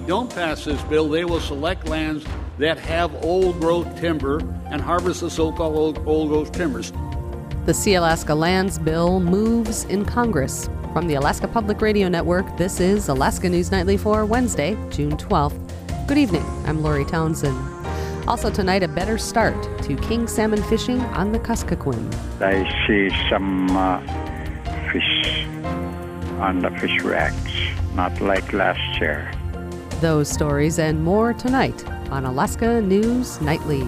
don't pass this bill, they will select lands that have old-growth timber and harvest the so-called old-growth timbers. The Sealaska Lands Bill moves in Congress. From the Alaska Public Radio Network, this is Alaska News Nightly for Wednesday, June 12th. Good evening. I'm Lori Townsend. Also tonight, a better start to king salmon fishing on the Kuskokwim. I see some fish on the fish racks, not like last year. Those stories and more tonight on Alaska News Nightly.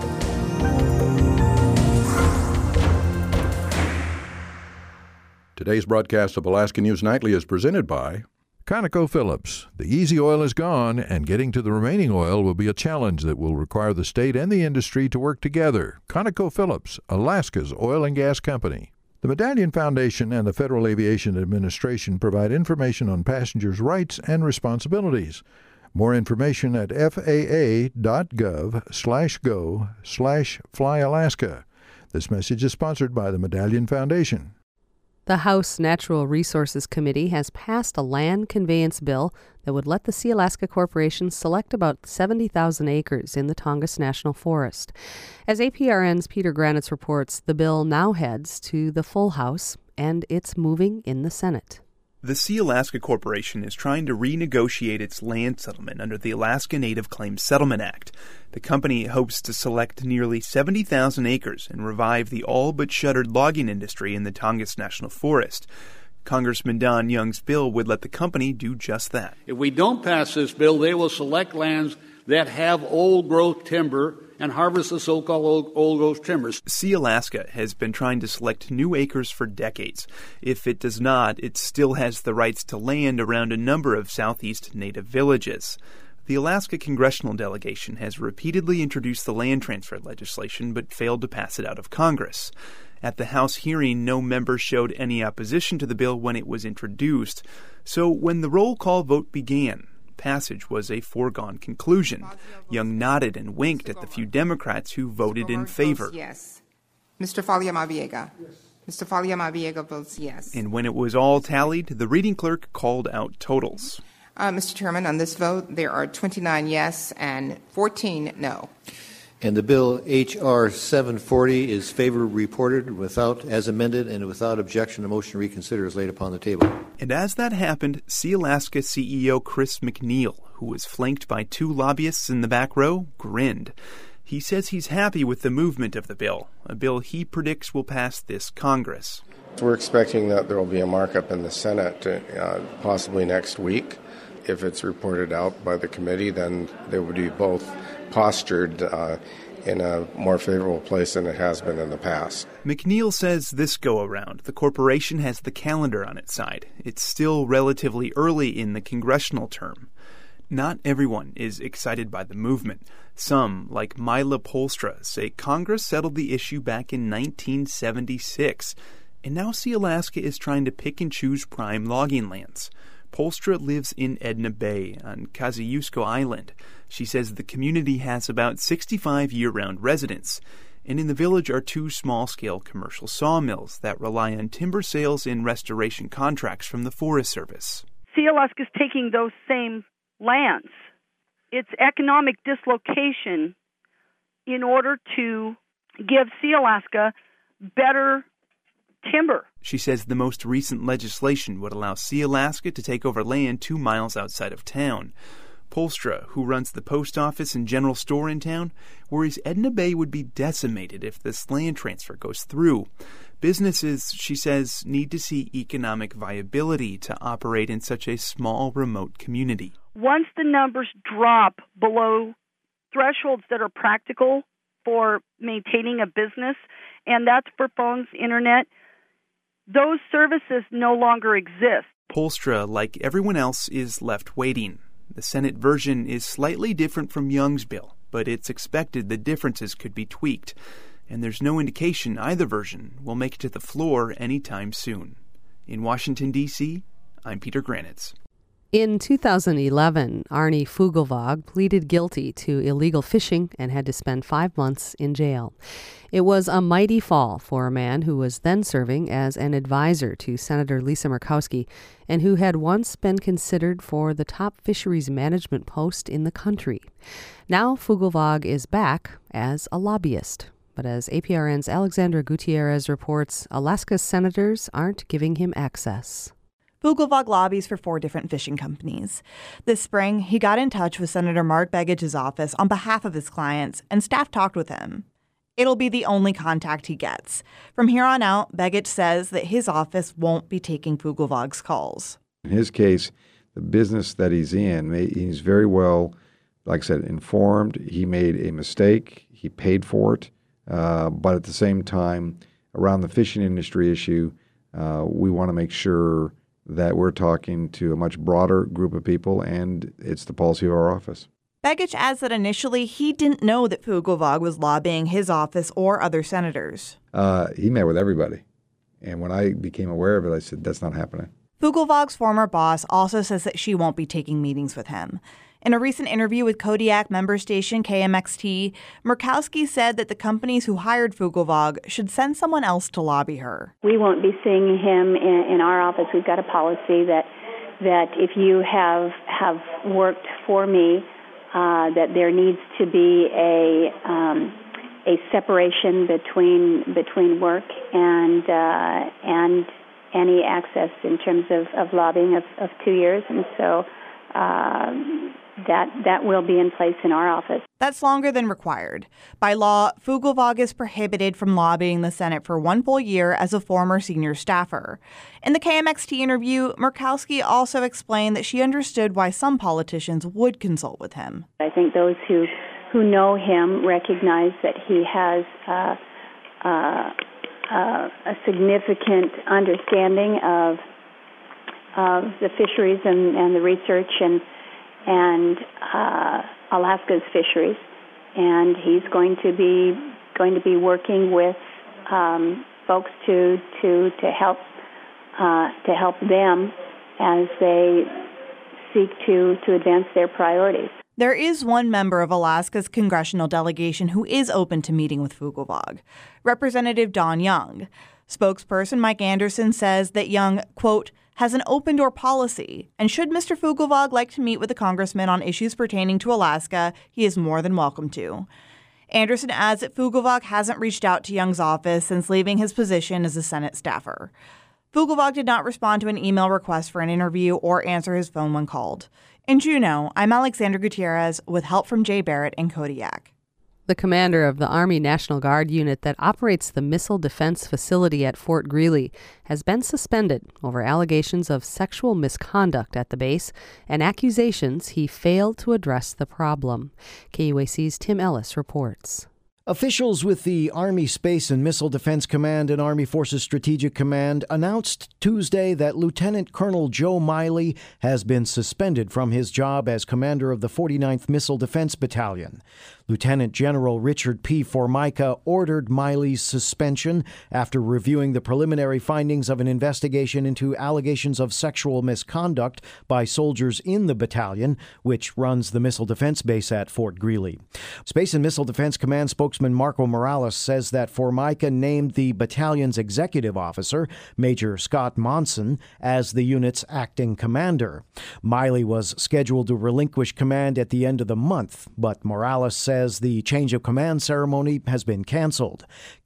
Today's broadcast of Alaska News Nightly is presented by ConocoPhillips. The easy oil is gone, and getting to the remaining oil will be a challenge that will require the state and the industry to work together. ConocoPhillips, Alaska's oil and gas company. The Medallion Foundation and the Federal Aviation Administration provide information on passengers' rights and responsibilities. More information at faa.gov/go/flyalaska. This message is sponsored by the Medallion Foundation. The House Natural Resources Committee has passed a land conveyance bill that would let the Sealaska Corporation select about 70,000 acres in the Tongass National Forest. As APRN's Peter Granitz reports, the bill now heads to the full House, and it's moving in the Senate. The Sealaska Corporation is trying to renegotiate its land settlement under the Alaska Native Claims Settlement Act. The company hopes to select nearly 70,000 acres and revive the all-but-shuttered logging industry in the Tongass National Forest. Congressman Don Young's bill would let the company do just that. If we don't pass this bill, they will select lands that have old-growth timber and harvest the so-called old-growth timbers. Sealaska has been trying to select new acres for decades. If it does not, it still has the rights to land around a number of southeast native villages. The Alaska congressional delegation has repeatedly introduced the land transfer legislation but failed to pass it out of Congress. At the House hearing, no member showed any opposition to the bill when it was introduced. So when the roll call vote began, passage was a foregone conclusion. Young nodded and winked at the few Democrats who voted in favor. Yes. Mr. Faleomavaega. Yes. Mr. Faleomavaega votes yes. And when it was all tallied, the reading clerk called out totals. Mr. Chairman, on this vote, there are 29 yes and 14 no. And the bill H.R. 740 is favorably reported as amended and without objection. A motion to reconsider is laid upon the table. And as that happened, Sealaska CEO Chris McNeil, who was flanked by two lobbyists in the back row, grinned. He says he's happy with the movement of the bill, a bill he predicts will pass this Congress. We're expecting that there will be a markup in the Senate possibly next week. If it's reported out by the committee, then they would be both postured in a more favorable place than it has been in the past. McNeil says this go-around, the corporation has the calendar on its side. It's still relatively early in the congressional term. Not everyone is excited by the movement. Some, like Mila Polstra, say Congress settled the issue back in 1976, and now Sealaska is trying to pick and choose prime logging lands. Polstra lives in Edna Bay on Kosciuszko Island. She says the community has about 65 year-round residents, and in the village are two small-scale commercial sawmills that rely on timber sales and restoration contracts from the Forest Service. Sealaska is taking those same lands. It's economic dislocation in order to give Sealaska better timber. She says the most recent legislation would allow Sealaska to take over land 2 miles outside of town. Polstra, who runs the post office and general store in town, worries Edna Bay would be decimated if this land transfer goes through. Businesses, she says, need to see economic viability to operate in such a small, remote community. Once the numbers drop below thresholds that are practical for maintaining a business, and that's for phones, internet, those services no longer exist. Polstra, like everyone else, is left waiting. The Senate version is slightly different from Young's bill, but it's expected the differences could be tweaked, and there's no indication either version will make it to the floor anytime soon. In Washington, D.C., I'm Peter Granitz. In 2011, Arnie Fugelvåg pleaded guilty to illegal fishing and had to spend 5 months in jail. It was a mighty fall for a man who was then serving as an advisor to Senator Lisa Murkowski and who had once been considered for the top fisheries management post in the country. Now Fugelvåg is back as a lobbyist. But as APRN's Alexandra Gutierrez reports, Alaska's senators aren't giving him access. Fugelvåg lobbies for 4 different fishing companies. This spring, he got in touch with Senator Mark Begich's office on behalf of his clients, and staff talked with him. It'll be the only contact he gets. From here on out, Begich says that his office won't be taking Fugelvåg's calls. In his case, the business that he's in, he's very well, like I said, informed. He made a mistake. He paid for it. But at the same time, around the fishing industry issue, we want to make sure that we're talking to a much broader group of people, and it's the policy of our office. Begich adds that initially he didn't know that Fugelvåg was lobbying his office or other senators. He met with everybody. And when I became aware of it, I said, that's not happening. Fugelvåg's former boss also says that she won't be taking meetings with him. In a recent interview with Kodiak member station KMXT, Murkowski said that the companies who hired Fugelvåg should send someone else to lobby her. We won't be seeing him in our office. We've got a policy that if you have worked for me, that there needs to be a separation between work and any access in terms of lobbying of 2 years, and so that will be in place in our office. That's longer than required. By law, Fugelvåg is prohibited from lobbying the Senate for 1 full year as a former senior staffer. In the KMXT interview, Murkowski also explained that she understood why some politicians would consult with him. I think those who know him recognize that he has a significant understanding of the fisheries and the research and Alaska's fisheries, and he's going to be working with folks to help them as they seek to advance their priorities. There is one member of Alaska's congressional delegation who is open to meeting with Fugelvåg, Representative Don Young. Spokesperson Mike Anderson says that Young, quote, has an open-door policy, and should Mr. Fugelvåg like to meet with the congressman on issues pertaining to Alaska, he is more than welcome to. Anderson adds that Fugelvåg hasn't reached out to Young's office since leaving his position as a Senate staffer. Fugelvåg did not respond to an email request for an interview or answer his phone when called. In Juneau, I'm Alexandra Gutierrez with help from Jay Barrett and Kodiak. The commander of the Army National Guard unit that operates the missile defense facility at Fort Greely has been suspended over allegations of sexual misconduct at the base and accusations he failed to address the problem. KUAC's Tim Ellis reports. Officials with the Army Space and Missile Defense Command and Army Forces Strategic Command announced Tuesday that Lieutenant Colonel Joe Miley has been suspended from his job as commander of the 49th Missile Defense Battalion. Lieutenant General Richard P. Formica ordered Miley's suspension after reviewing the preliminary findings of an investigation into allegations of sexual misconduct by soldiers in the battalion, which runs the missile defense base at Fort Greely. Space and Missile Defense Command spokesman Marco Morales says that Formica named the battalion's executive officer, Major Scott Monson, as the unit's acting commander. Miley was scheduled to relinquish command at the end of the month, but Morales says the change of command ceremony has been canceled.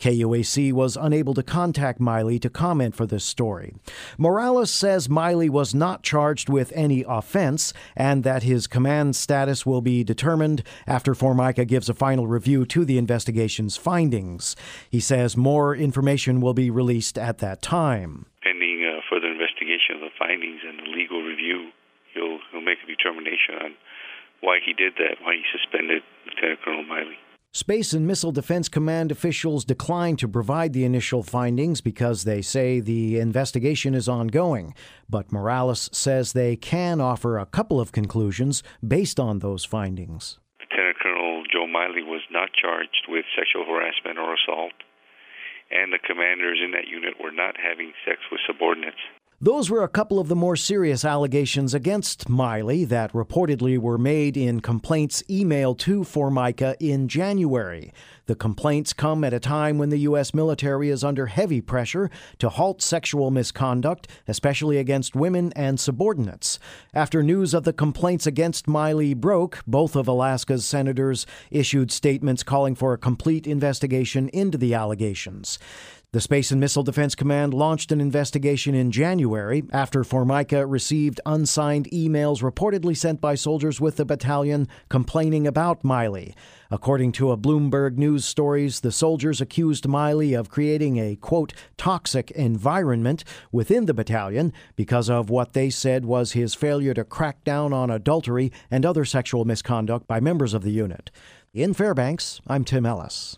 KUAC was unable to contact Miley to comment for this story. Morales says Miley was not charged with any offense and that his command status will be determined after Formica gives a final review to the investigation's findings. He says more information will be released at that time. Pending further investigation of the findings and the legal review, he'll make a determination on why he did that, why he suspended Lieutenant Colonel Miley. Space and Missile Defense Command officials declined to provide the initial findings because they say the investigation is ongoing. But Morales says they can offer a couple of conclusions based on those findings. Lieutenant Colonel Joe Miley was not charged with sexual harassment or assault, and the commanders in that unit were not having sex with subordinates. Those were a couple of the more serious allegations against Miley that reportedly were made in complaints emailed to Formica in January. The complaints come at a time when the U.S. military is under heavy pressure to halt sexual misconduct, especially against women and subordinates. After news of the complaints against Miley broke, both of Alaska's senators issued statements calling for a complete investigation into the allegations. The Space and Missile Defense Command launched an investigation in January after Formica received unsigned emails reportedly sent by soldiers with the battalion complaining about Miley. According to a Bloomberg News stories, the soldiers accused Miley of creating a, quote, toxic environment within the battalion because of what they said was his failure to crack down on adultery and other sexual misconduct by members of the unit. In Fairbanks, I'm Tim Ellis.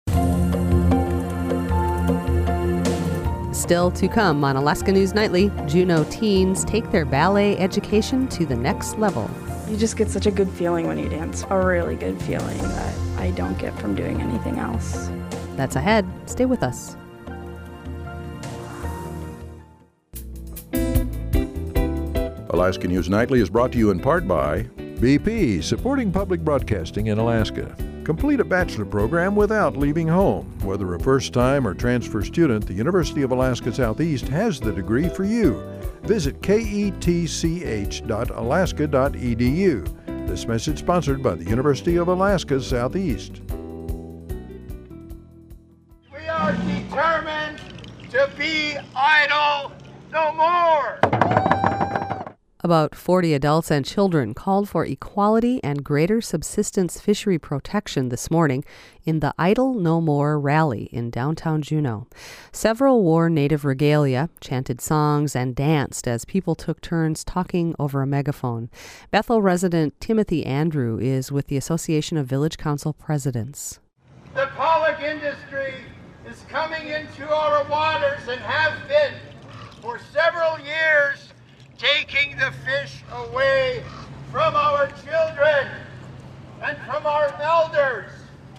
Still to come on Alaska News Nightly, Juneau teens take their ballet education to the next level. You just get such a good feeling when you dance, a really good feeling that I don't get from doing anything else. That's ahead. Stay with us. Alaska News Nightly is brought to you in part by BP, supporting public broadcasting in Alaska. Complete a bachelor program without leaving home. Whether a first-time or transfer student, the University of Alaska Southeast has the degree for you. Visit ketch.alaska.edu. This message sponsored by the University of Alaska Southeast. We are determined to be idle no more. About 40 adults and children called for equality and greater subsistence fishery protection this morning in the Idle No More rally in downtown Juneau. Several wore native regalia, chanted songs, and danced as people took turns talking over a megaphone. Bethel resident Timothy Andrew is with the Association of Village Council Presidents. The pollock industry is coming into our waters and have been for several years, taking the fish away from our children and from our elders.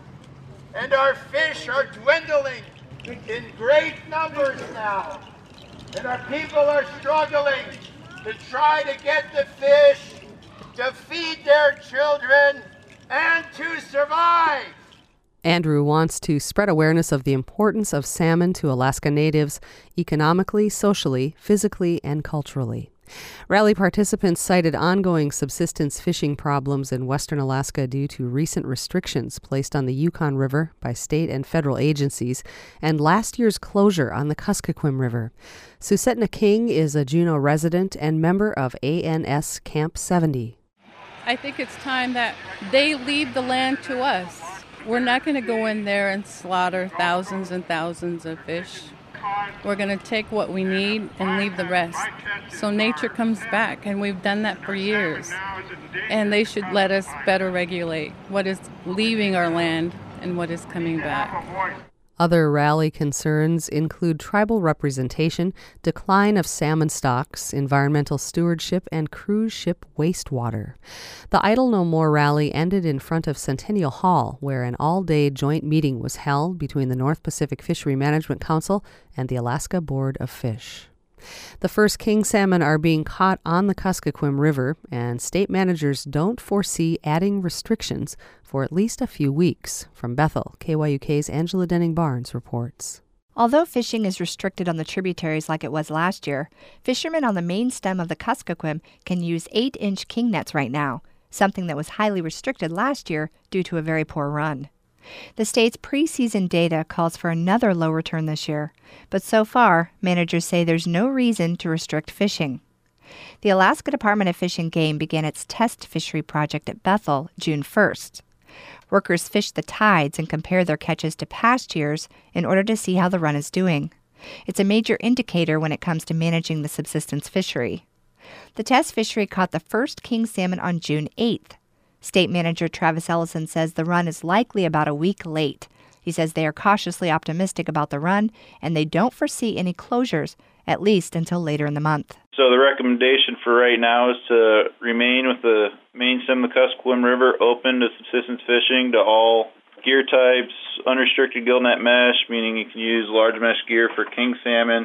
And our fish are dwindling in great numbers now. And our people are struggling to try to get the fish to feed their children and to survive. Andrew wants to spread awareness of the importance of salmon to Alaska natives economically, socially, physically, and culturally. Rally participants cited ongoing subsistence fishing problems in western Alaska due to recent restrictions placed on the Yukon River by state and federal agencies and last year's closure on the Kuskokwim River. Susetna King is a Juneau resident and member of ANS Camp 70. I think it's time that they leave the land to us. We're not going to go in there and slaughter thousands and thousands of fish. We're going to take what we need and leave the rest. So nature comes back, and we've done that for years. And they should let us better regulate what is leaving our land and what is coming back. Other rally concerns include tribal representation, decline of salmon stocks, environmental stewardship, and cruise ship wastewater. The Idle No More rally ended in front of Centennial Hall, where an all-day joint meeting was held between the North Pacific Fishery Management Council and the Alaska Board of Fish. The first king salmon are being caught on the Kuskokwim River, and state managers don't foresee adding restrictions for at least a few weeks. From Bethel, KYUK's Angela Denning-Barnes reports. Although fishing is restricted on the tributaries like it was last year, fishermen on the main stem of the Kuskokwim can use 8-inch king nets right now, something that was highly restricted last year due to a very poor run. The state's preseason data calls for another low return this year, but so far, managers say there's no reason to restrict fishing. The Alaska Department of Fish and Game began its test fishery project at Bethel June 1st. Workers fish the tides and compare their catches to past years in order to see how the run is doing. It's a major indicator when it comes to managing the subsistence fishery. The test fishery caught the first king salmon on June 8th. State Manager Travis Ellison says the run is likely about a week late. He says they are cautiously optimistic about the run, and they don't foresee any closures, at least until later in the month. So the recommendation for right now is to remain with the main stem of the Kuskokwim River open to subsistence fishing to all gear types, unrestricted gill net mesh, meaning you can use large mesh gear for king salmon.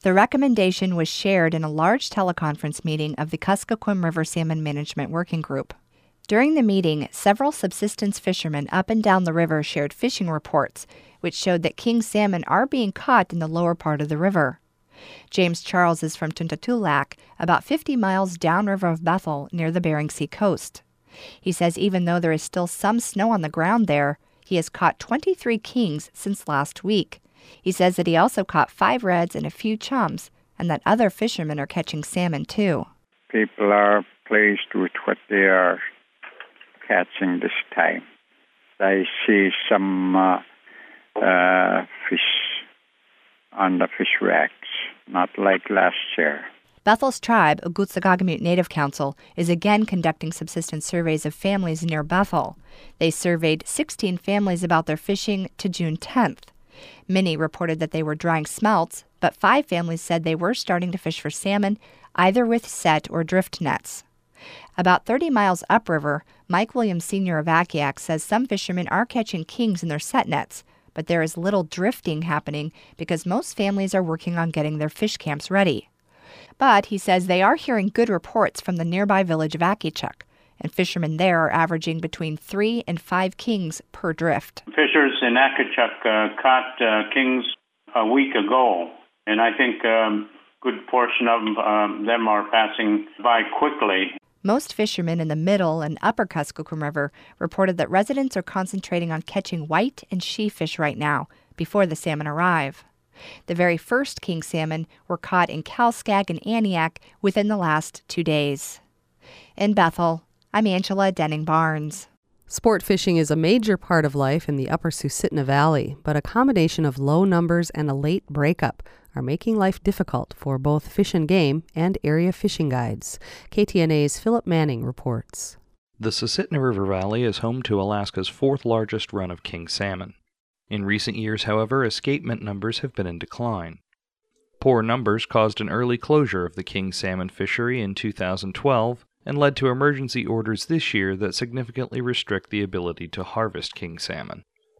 The recommendation was shared in a large teleconference meeting of the Kuskokwim River Salmon Management Working Group. During the meeting, several subsistence fishermen up and down the river shared fishing reports, which showed that king salmon are being caught in the lower part of the river. James Charles is from Tuntutulak, about 50 miles downriver of Bethel near the Bering Sea coast. He says even though there is still some snow on the ground there, he has caught 23 kings since last week. He says that he also caught 5 reds and a few chums, and that other fishermen are catching salmon too. People are pleased with what they are catching this time. I see some fish on the fish racks, not like last year. Bethel's tribe, Ogutsagagamut Native Council, is again conducting subsistence surveys of families near Bethel. They surveyed 16 families about their fishing to June 10th. Many reported that they were drying smelts, but 5 families said they were starting to fish for salmon, either with set or drift nets. About 30 miles upriver, Mike Williams Sr. of Akiak says some fishermen are catching kings in their set nets, but there is little drifting happening because most families are working on getting their fish camps ready. But he says they are hearing good reports from the nearby village of Akichuk, and fishermen there are averaging between 3 and 5 kings per drift. Fishers in Akichuk caught kings a week ago, and I think a good portion of them are passing by quickly. Most fishermen in the middle and upper Kuskokwim River reported that residents are concentrating on catching white and she fish right now, before the salmon arrive. The very first king salmon were caught in Kalskag and Aniak within the last 2 days. In Bethel, I'm Angela Denning-Barnes. Sport fishing is a major part of life in the upper Susitna Valley, but a combination of low numbers and a late breakup are making life difficult for both Fish and Game and area fishing guides. KTNA's Philip Manning reports. The Susitna River Valley is home to Alaska's 4th largest run of king salmon. In recent years, however, escapement numbers have been in decline. Poor numbers caused an early closure of the king salmon fishery in 2012 and led to emergency orders this year that significantly restrict the ability to harvest king salmon.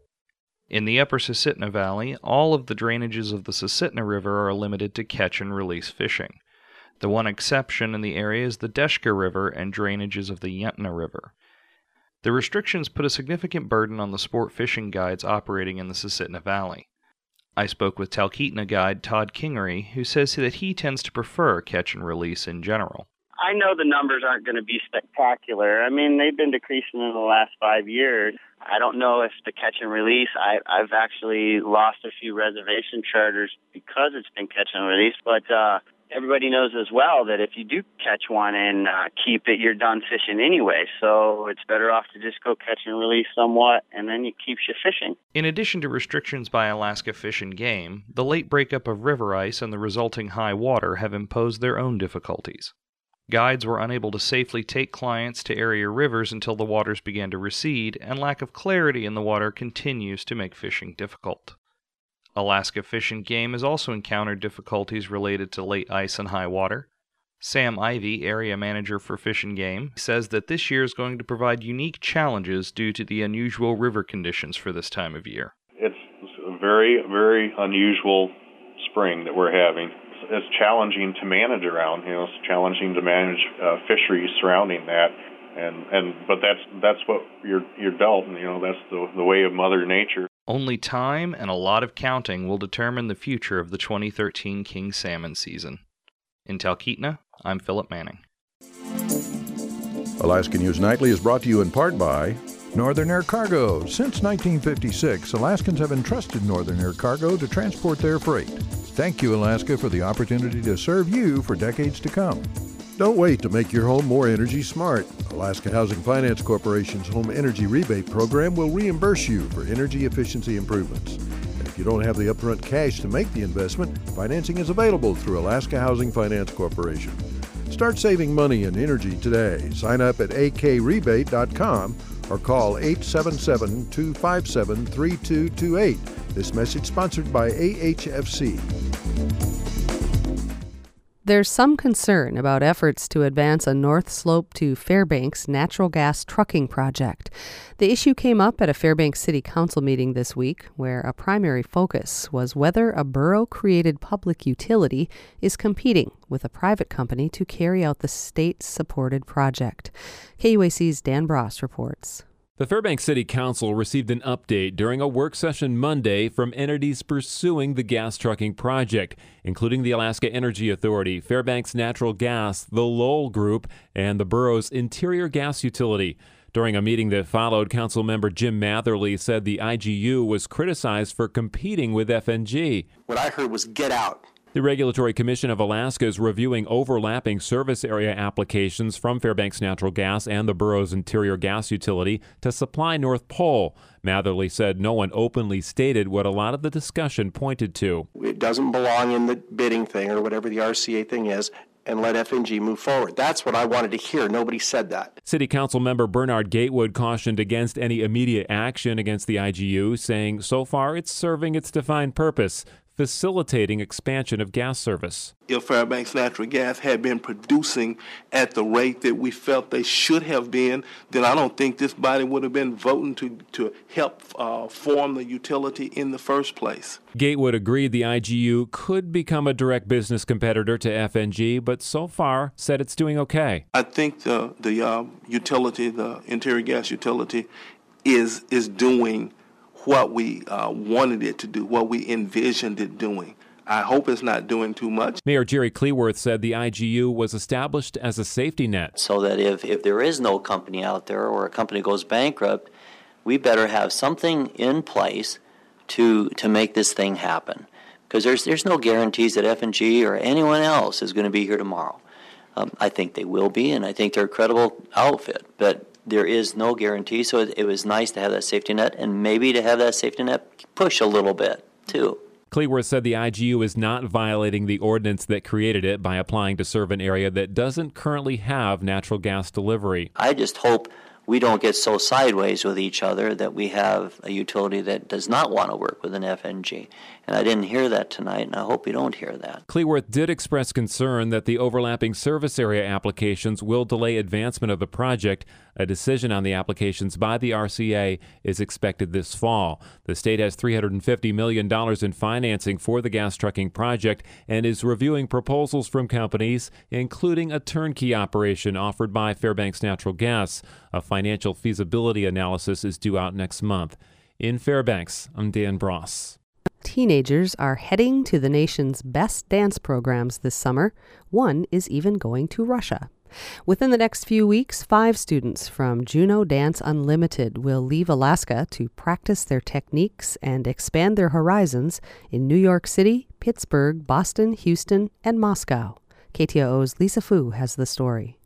In the upper Susitna Valley, all of the drainages of the Susitna River are limited to catch and release fishing. The one exception in the area is the Deshka River and drainages of the Yentna River. The restrictions put a significant burden on the sport fishing guides operating in the Susitna Valley. I spoke with Talkeetna guide Todd Kingery, who says that he tends to prefer catch and release in general. I know the numbers aren't going to be spectacular. I mean, they've been decreasing in the last 5 years. I don't know if the catch and release, I've actually lost a few reservation charters because it's been catch and release, but everybody knows as well that if you do catch one and keep it, you're done fishing anyway. So it's better off to just go catch and release somewhat, and then it keeps you fishing. In addition to restrictions by Alaska Fish and Game, the late breakup of river ice and the resulting high water have imposed their own difficulties. Guides were unable to safely take clients to area rivers until the waters began to recede, and lack of clarity in the water continues to make fishing difficult. Alaska Fish and Game has also encountered difficulties related to late ice and high water. Sam Ivey, area manager for Fish and Game, says that this year is going to provide unique challenges due to the unusual river conditions for this time of year. It's a very, very unusual spring that we're having. It's challenging to manage around. It's challenging to manage fisheries surrounding that, but that's what you're dealt, and that's the way of Mother Nature. Only time and a lot of counting will determine the future of the 2013 king salmon season. In Talkeetna, I'm Philip Manning. Alaska News Nightly is brought to you in part by Northern Air Cargo. Since 1956, Alaskans have entrusted Northern Air Cargo to transport their freight. Thank you, Alaska, for the opportunity to serve you for decades to come. Don't wait to make your home more energy smart. Alaska Housing Finance Corporation's Home Energy Rebate Program will reimburse you for energy efficiency improvements. And if you don't have the upfront cash to make the investment, financing is available through Alaska Housing Finance Corporation. Start saving money in energy today. Sign up at akrebate.com or call 877-257-3228. This message sponsored by AHFC. There's some concern about efforts to advance a North Slope to Fairbanks natural gas trucking project. The issue came up at a Fairbanks City Council meeting this week, where a primary focus was whether a borough-created public utility is competing with a private company to carry out the state-supported project. KUAC's Dan Bross reports. The Fairbanks City Council received an update during a work session Monday from entities pursuing the gas trucking project, including the Alaska Energy Authority, Fairbanks Natural Gas, the Lowell Group, and the borough's Interior Gas Utility. During a meeting that followed, Councilmember Jim Matherly said the IGU was criticized for competing with FNG. What I heard was get out. The Regulatory Commission of Alaska is reviewing overlapping service area applications from Fairbanks Natural Gas and the borough's Interior Gas Utility to supply North Pole. Matherly said no one openly stated what a lot of the discussion pointed to. It doesn't belong in the bidding thing or whatever the RCA thing is, and let FNG move forward. That's what I wanted to hear. Nobody said that. City Council member Bernard Gatewood cautioned against any immediate action against the IGU, saying so far it's serving its defined purpose, facilitating expansion of gas service. If Fairbanks Natural Gas had been producing at the rate that we felt they should have been, then I don't think this body would have been voting to help form the utility in the first place. Gatewood agreed the IGU could become a direct business competitor to FNG, but so far said it's doing okay. I think the utility, the Interior Gas Utility, is doing what we wanted it to do, what we envisioned it doing. I hope it's not doing too much. Mayor Jerry Cleworth said the IGU was established as a safety net. So that if there is no company out there or a company goes bankrupt, we better have something in place to make this thing happen. Because there's no guarantees that F&G or anyone else is going to be here tomorrow. I think they will be, and I think they're a credible outfit, but there is no guarantee, so it was nice to have that safety net, and maybe to have that safety net push a little bit, too. Cleworth said the IGU is not violating the ordinance that created it by applying to serve an area that doesn't currently have natural gas delivery. I just hope we don't get so sideways with each other that we have a utility that does not want to work with an FNG. And I didn't hear that tonight, and I hope we don't hear that. Cleworth did express concern that the overlapping service area applications will delay advancement of the project. A decision on the applications by the RCA is expected this fall. The state has $350 million in financing for the gas trucking project and is reviewing proposals from companies, including a turnkey operation offered by Fairbanks Natural Gas. A financial feasibility analysis is due out next month. In Fairbanks, I'm Dan Bross. Teenagers are heading to the nation's best dance programs this summer. One is even going to Russia. Within the next few weeks, 5 students from Juno Dance Unlimited will leave Alaska to practice their techniques and expand their horizons in New York City, Pittsburgh, Boston, Houston, and Moscow. KTOO's Lisa Fu has the story.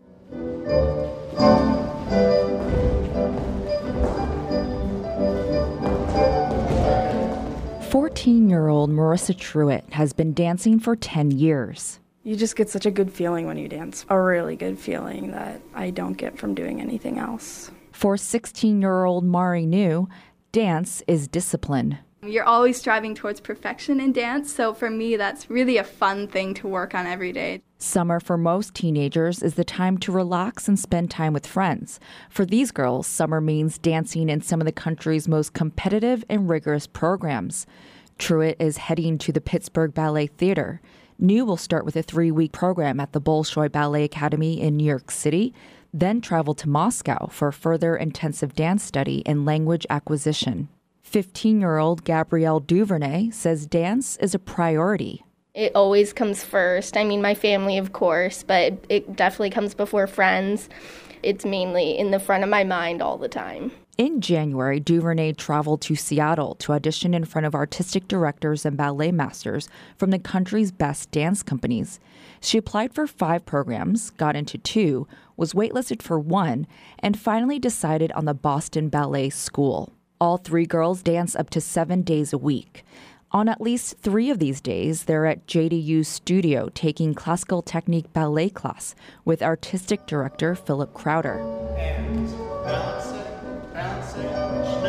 14-year-old Marissa Truitt has been dancing for 10 years. You just get such a good feeling when you dance, a really good feeling that I don't get from doing anything else. For 16-year-old Mari New, dance is discipline. You're always striving towards perfection in dance, so for me that's really a fun thing to work on every day. Summer for most teenagers is the time to relax and spend time with friends. For these girls, summer means dancing in some of the country's most competitive and rigorous programs. Truitt is heading to the Pittsburgh Ballet Theater. New will start with a 3-week program at the Bolshoi Ballet Academy in New York City, then travel to Moscow for further intensive dance study and language acquisition. 15-year-old Gabrielle Duvernay says dance is a priority. It always comes first. I mean, my family, of course, but it definitely comes before friends. It's mainly in the front of my mind all the time. In January, Duvernay traveled to Seattle to audition in front of artistic directors and ballet masters from the country's best dance companies. She applied for 5 programs, got into 2, was waitlisted for 1, and finally decided on the Boston Ballet School. All 3 girls dance up to 7 days a week. On at least 3 of these days, they're at JDU's studio taking classical technique ballet class with artistic director Philip Crowder. And balance it,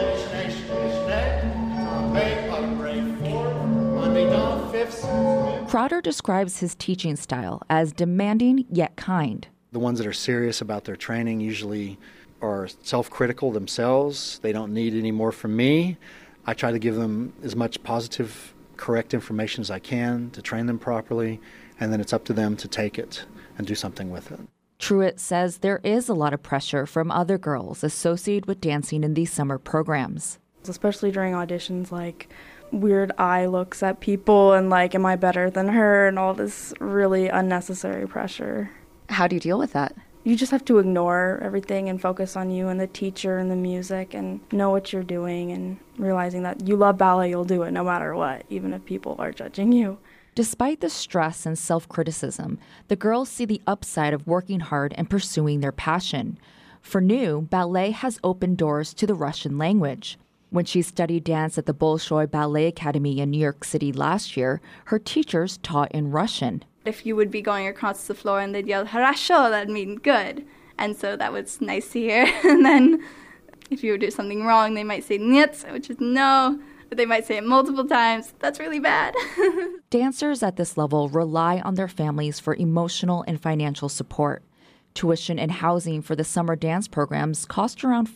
schnee, schnee, schnee, on break 4, on the down 5th. Crowder describes his teaching style as demanding yet kind. The ones that are serious about their training usually are self-critical themselves. They don't need any more from me. I try to give them as much positive, correct information as I can to train them properly, and then it's up to them to take it and do something with it. Truitt says there is a lot of pressure from other girls associated with dancing in these summer programs. Especially during auditions, like weird eye looks at people and like, am I better than her, and all this really unnecessary pressure. How do you deal with that? You just have to ignore everything and focus on you and the teacher and the music and know what you're doing and realizing that you love ballet, you'll do it no matter what, even if people are judging you. Despite the stress and self-criticism, the girls see the upside of working hard and pursuing their passion. For New, ballet has opened doors to the Russian language. When she studied dance at the Bolshoi Ballet Academy in New York City last year, her teachers taught in Russian. If you would be going across the floor and they'd yell, "Хорошо," that means good. And so that was nice to hear. And then if you would do something wrong, they might say "нет," which is no. But they might say it multiple times. That's really bad. Dancers at this level rely on their families for emotional and financial support. Tuition and housing for the summer dance programs cost around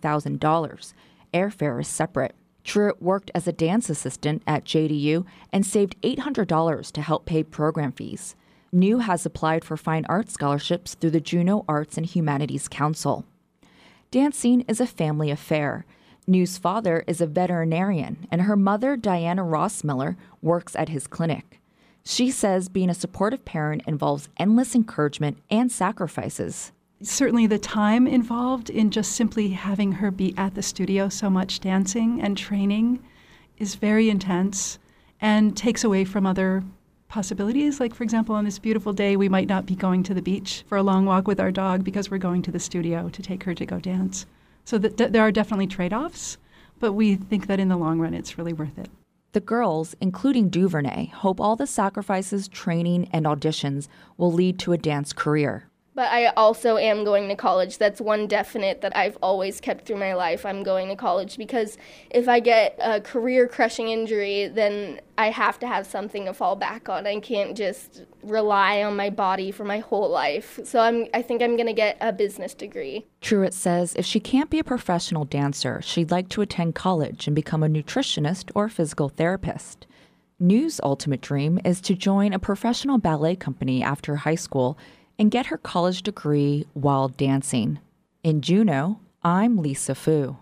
$5,000. Airfare is separate. Truitt worked as a dance assistant at JDU and saved $800 to help pay program fees. New has applied for fine arts scholarships through the Juneau Arts and Humanities Council. Dancing is a family affair. New's father is a veterinarian, and her mother, Diana Rossmiller, works at his clinic. She says being a supportive parent involves endless encouragement and sacrifices. Certainly the time involved in just simply having her be at the studio so much dancing and training is very intense and takes away from other possibilities. Like, for example, on this beautiful day, we might not be going to the beach for a long walk with our dog because we're going to the studio to take her to go dance. So there are definitely trade-offs, but we think that in the long run, it's really worth it. The girls, including Duvernay, hope all the sacrifices, training, and auditions will lead to a dance career. But I also am going to college. That's one definite that I've always kept through my life. I'm going to college because if I get a career-crushing injury, then I have to have something to fall back on. I can't just rely on my body for my whole life. So I think I'm going to get a business degree. Truitt says if she can't be a professional dancer, she'd like to attend college and become a nutritionist or physical therapist. New's ultimate dream is to join a professional ballet company after high school and get her college degree while dancing. In Juneau, I'm Lisa Fu.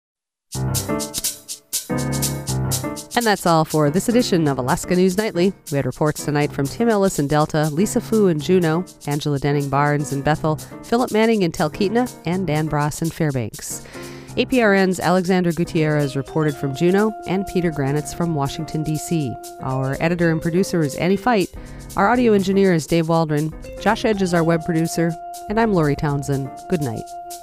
And that's all for this edition of Alaska News Nightly. We had reports tonight from Tim Ellis in Delta, Lisa Fu in Juneau, Angela Denning-Barnes in Bethel, Philip Manning in Talkeetna, and Dan Bross in Fairbanks. APRN's Alexander Gutierrez reported from Juneau, and Peter Granitz from Washington, D.C. Our editor and producer is Annie Fite. Our audio engineer is Dave Waldron. Josh Edge is our web producer. And I'm Lori Townsend. Good night.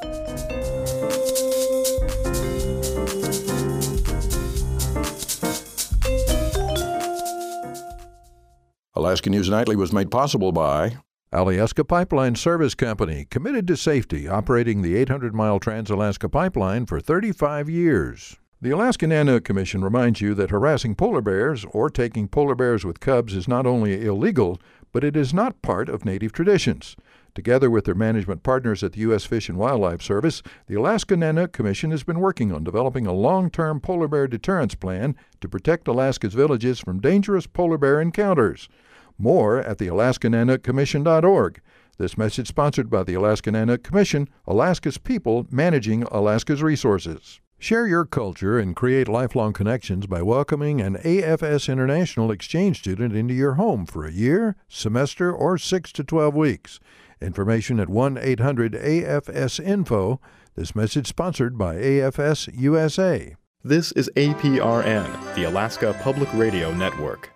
Alaska News Nightly was made possible by Alyeska Pipeline Service Company, committed to safety, operating the 800-mile Trans-Alaska Pipeline for 35 years. The Alaska Nanook Commission reminds you that harassing polar bears or taking polar bears with cubs is not only illegal, but it is not part of Native traditions. Together with their management partners at the U.S. Fish and Wildlife Service, the Alaska Nanook Commission has been working on developing a long-term polar bear deterrence plan to protect Alaska's villages from dangerous polar bear encounters. More at the AlaskaNanookCommission.org. This message sponsored by the Alaska Nanook Commission, Alaska's people managing Alaska's resources. Share your culture and create lifelong connections by welcoming an AFS International exchange student into your home for a year, semester, or 6 to 12 weeks. Information at 1-800-AFS-INFO. This message sponsored by AFS USA. This is APRN, the Alaska Public Radio Network.